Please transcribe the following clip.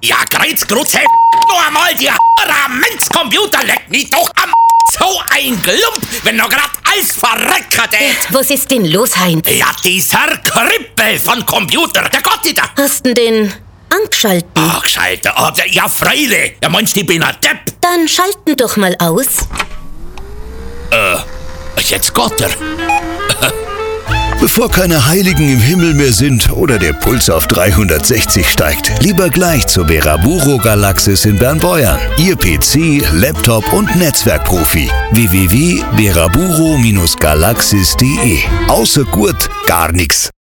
Ja, Kreuzgrutze, nur einmal die Ramenzcomputer leckt mich doch am so ein Glump, wenn noch grad alles verreckert ist. Was ist denn los, Heinz? Ja, dieser Krippel von Computer, der Gott da. Hast du den angeschalten? Ach, Gescheiter, ja, freilich. Ja, meinst du, ich bin ein Depp? Dann schalten doch mal aus. Jetzt Gott er. Bevor keine Heiligen im Himmel mehr sind oder der Puls auf 360 steigt, lieber gleich zur Veraburo Galaxis in Bernbeuern. Ihr PC, Laptop und Netzwerkprofi. www.veraburo-galaxis.de. Außer Gurt gar nix.